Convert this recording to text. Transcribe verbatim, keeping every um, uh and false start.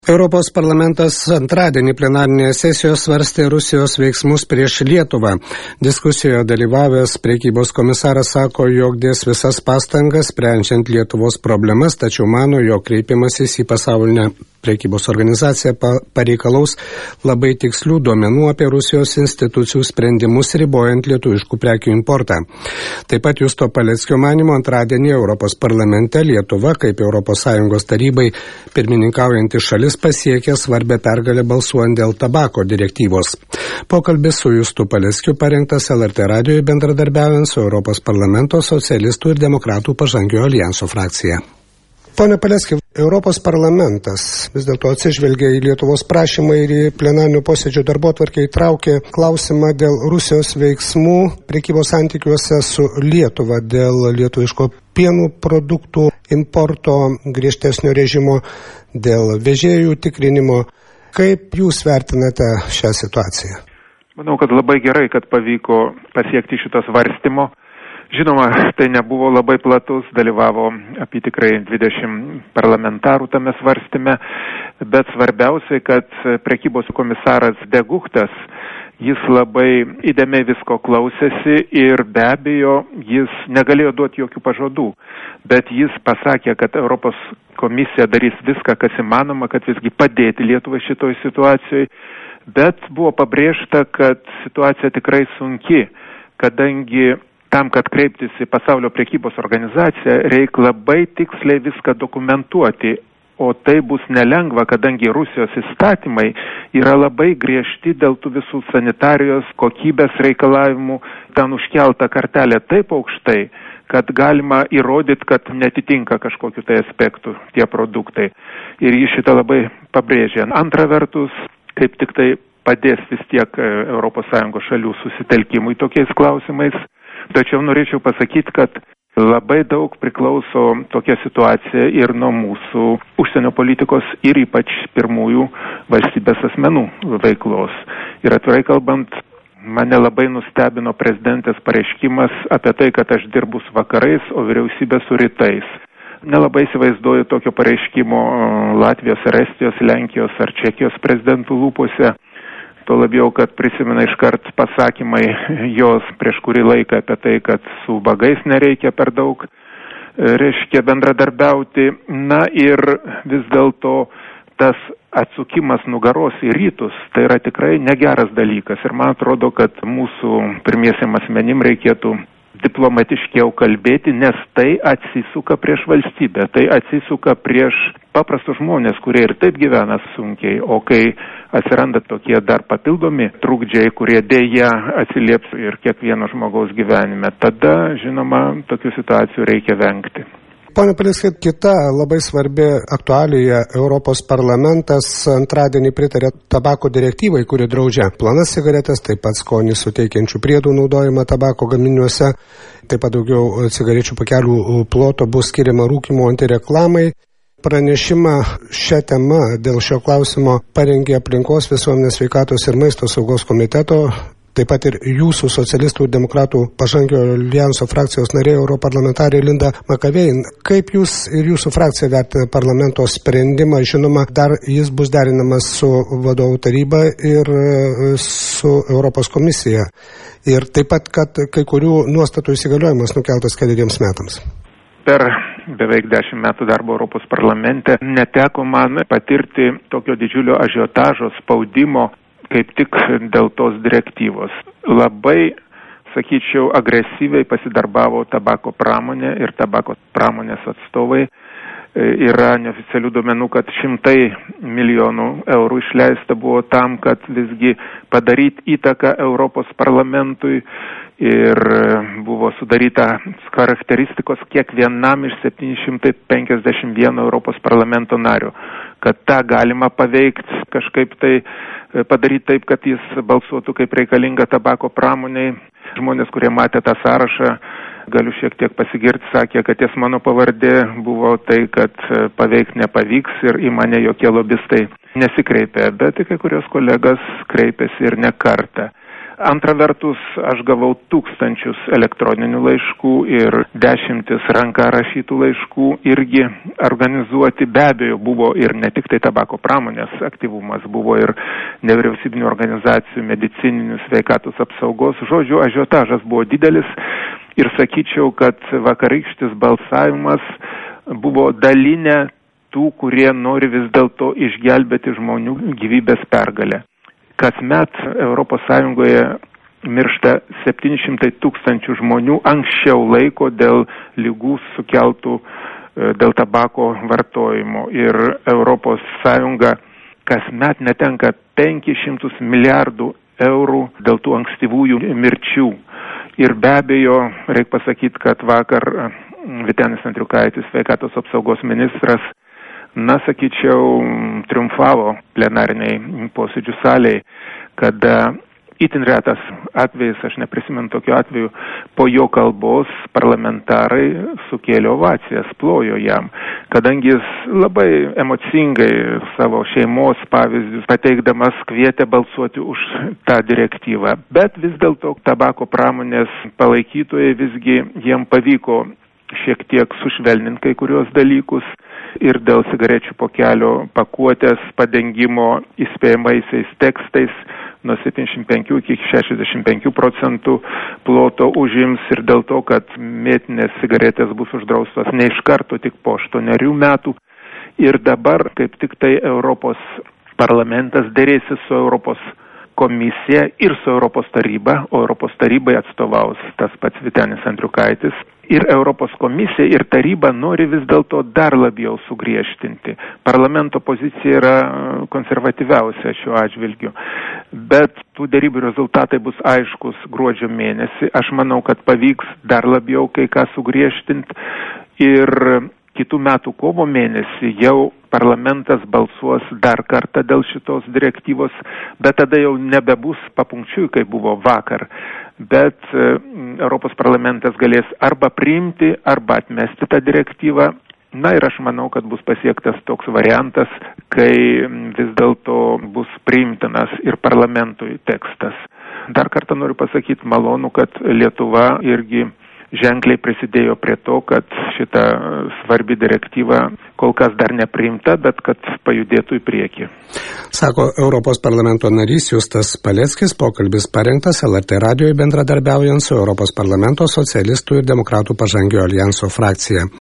Europos parlamentas antradienį plenarinėje sesijoje svarstė Rusijos veiksmus prieš Lietuvą. Diskusijoje dalyvavęs prekybos komisaras sako, jog dės visas pastangas sprendžiant Lietuvos problemas, tačiau mano, jog kreipimasis į pasaulinę prekybos organizaciją pareikalaus labai tikslių duomenų apie Rusijos institucijų sprendimus ribojant lietuviškų prekių importą. Taip pat Justo Paleckio manymo antradienį Europos parlamente Lietuva, kaip Europos Sąjungos tarybai pirmininkaujanti šalis, pasiekė svarbę pergalę balsuojant dėl tabako direktyvos. Pokalbis su Justu Paleckiu parengtas L R T radijoje bendradarbiaujant su Europos parlamento socialistų ir demokratų pažangiojo alijanso frakcija. Pone Palecki, Europos parlamentas vis dėlto atsižvelgia į Lietuvos prašymą ir į plenarinių posėdžių darbotvarkę įtraukė klausimą dėl Rusijos veiksmų prekybos santykiuose su Lietuva, dėl lietuviško pienų produktų importo griežtesnio režimo, dėl vežėjų tikrinimo. Kaip jūs vertinate šią situaciją? Manau, kad labai gerai, kad pavyko pasiekti šito svarstymo. Žinoma, tai nebuvo labai platus, dalyvavo apie tikrai dvidešimt parlamentarų tame svarstyme, bet svarbiausiai, kad prekybos komisaras De Guchtas, jis labai įdėmiai visko klausėsi ir be abejo, jis negalėjo duoti jokių pažadų, bet jis pasakė, kad Europos komisija darys viską, kas įmanoma, kad visgi padėti Lietuvai šitoj situacijai, bet buvo pabrėžta, kad situacija tikrai sunki, kadangi tam, kad kreiptis į pasaulio prekybos organizaciją, reikia labai tiksliai viską dokumentuoti, o tai bus nelengva, kadangi Rusijos įstatymai yra labai griežti dėl tų visų sanitarijos kokybės reikalavimų, ten užkelta kartelė taip aukštai, kad galima įrodyti, kad netitinka kažkokiu tai aspektų tie produktai. Ir jis šitą labai pabrėžė. Antra vertus, kaip tik tai padės vis tiek Europos Sąjungos šalių susitelkimui tokiais klausimais. Tačiau norėčiau pasakyti, kad labai daug priklauso tokia situacija ir nuo mūsų užsienio politikos ir ypač pirmųjų valstybės asmenų veiklos. Ir atvirai kalbant, mane labai nustebino prezidentės pareiškimas apie tai, kad aš dirbu su vakarais, o vyriausybė su rytais. Nelabai įsivaizduoju tokio pareiškimo Latvijos, ar Estijos, Lenkijos ar Čekijos prezidentų lūpose. Tuo labiau, kad prisimena iškart pasakymai jos prieš kurį laiką apie tai, kad su ubagais nereikia per daug, reiškia bendradarbiauti. Na ir vis dėlto tas atsukimas nugaros į rytus, tai yra tikrai negeras dalykas. Ir man atrodo, kad mūsų pirmiesiam asmenim reikėtų diplomatiškiau kalbėti, nes tai atsisuka prieš valstybę, tai atsisuka prieš paprastus žmonės, kurie ir taip gyvena sunkiai, o kai atsiranda tokie dar papildomi trukdžiai, kurie dėja atsilieps ir kiekvieno žmogaus gyvenime, tada, žinoma, tokių situacijų reikia vengti. Pone Palecki, kita labai svarbi aktualija, Europos parlamentas antradienį pritarė tabako direktyvai, kuri draudžia plonas cigaretės, taip pat skonį suteikiančių priedų naudojimą tabako gaminiuose, taip pat daugiau cigarečių pakelių ploto bus skiriama rūkymo antireklamai. Pranešimą šią temą dėl šio klausimo parengė aplinkos, visuomenės sveikatos ir maisto saugos komiteto, taip pat ir jūsų socialistų ir demokratų pažangiojo alijanso frakcijos narė europarlamentarė Linda Makavein. Kaip jūs ir jūsų frakcija vertina parlamento sprendimą? Žinoma, dar jis bus derinamas su vadovų taryba ir su Europos komisija. Ir taip pat, kad kai kurių nuostatų įsigaliojimas nukeltas keleriems metams. Per beveik dešimt metų darbo Europos parlamente neteko man patirti tokio didžiulio ažiotažo, spaudimo, kaip tik dėl tos direktyvos. Labai, sakyčiau, agresyviai pasidarbavo tabako pramonė ir tabako pramonės atstovai. Yra neoficialių duomenų, kad šimtai milijonų eurų išleista buvo tam, kad visgi padaryti įtaką Europos parlamentui ir buvo sudaryta charakteristikos kiekvienam iš septyni šimtai penkiasdešimt vieno Europos parlamento nario, kad tą galima paveikti kažkaip tai padaryti taip, kad jis balsuotų kaip reikalinga tabako pramoniai. Žmonės, kurie matė tą sąrašą, galiu šiek tiek pasigirti, sakė, kad ties mano pavardė buvo tai, kad paveikti nepavyks ir į mane jokie lobistai nesikreipė, bet kai kurios kolegas kreipėsi ir ne kartą. Antra vertus, aš gavau tūkstančius elektroninių laiškų ir dešimtis ranka rašytų laiškų irgi organizuoti. Be abejo, buvo ir ne tik tai tabako pramonės aktyvumas, buvo ir nevyriausybinių organizacijų, medicininių, sveikatos apsaugos. Žodžiu, ažiotažas buvo didelis ir sakyčiau, kad vakarykštis balsavimas buvo dalinė tų, kurie nori vis dėlto išgelbėti žmonių gyvybės pergalę. Kasmet Europos Sąjungoje miršta septyni šimtai tūkstančių žmonių anksčiau laiko dėl ligų sukeltų dėl tabako vartojimo. Ir Europos Sąjunga kasmet netenka penkis šimtus milijardų eurų dėl tų ankstyvųjų mirčių. Ir be abejo, reikia pasakyti, kad vakar Vytenis Andriukaitis, sveikatos apsaugos ministras, na, sakyčiau, triumfavo plenariniai posėdžių salėje, kada itin retas atvejis, aš neprisimenu tokiu atveju, po jo kalbos parlamentarai sukėlė ovacijas, plojo jam, kadangi jis labai emocingai savo šeimos pavyzdžius pateikdamas kvietė balsuoti už tą direktyvą. Bet vis dėlto tabako pramonės palaikytojai visgi jiem pavyko šiek tiek sušvelninti kai kurios dalykus ir dėl cigarečių pakelio pakuotės padengimo įspėjamaisiais tekstais nuo septyniasdešimt penkių iki šešiasdešimt penkių procentų ploto užims ir dėl to, kad mėtinės cigaretės bus uždraustos ne iš karto, tik po aštuonerių metų. Ir dabar kaip tik tai Europos parlamentas derėsi su Europos komisija ir su Europos taryba, o Europos tarybai atstovaus tas pats Vytenis Andriukaitis. Ir Europos komisija ir taryba nori vis dėlto dar labiau sugriežtinti. Parlamento pozicija yra konservatyviausia šiuo atžvilgiu. Bet tų derybų rezultatai bus aiškus gruodžio mėnesį. Aš manau, kad pavyks dar labiau kai ką sugriežtinti. Ir kitų metų kovo mėnesį jau parlamentas balsuos dar kartą dėl šitos direktyvos, bet tada jau nebebus papunkčiui, kaip buvo vakar. Bet e, Europos parlamentas galės arba priimti, arba atmesti tą direktyvą. Na ir aš manau, kad bus pasiektas toks variantas, kai vis dėlto bus priimtinas ir parlamentui tekstas. Dar kartą noriu pasakyti, malonu, kad Lietuva irgi ženkliai prisidėjo prie to, kad šita svarbi direktyva kol kas dar nepriimta, bet kad pajudėtų į priekį. Sako Europos parlamento narys Justas Paleckis, pokalbis parengtas L R T radijoje bendradarbiaujant su Europos parlamento socialistų ir demokratų pažangiojo alijanso frakcija.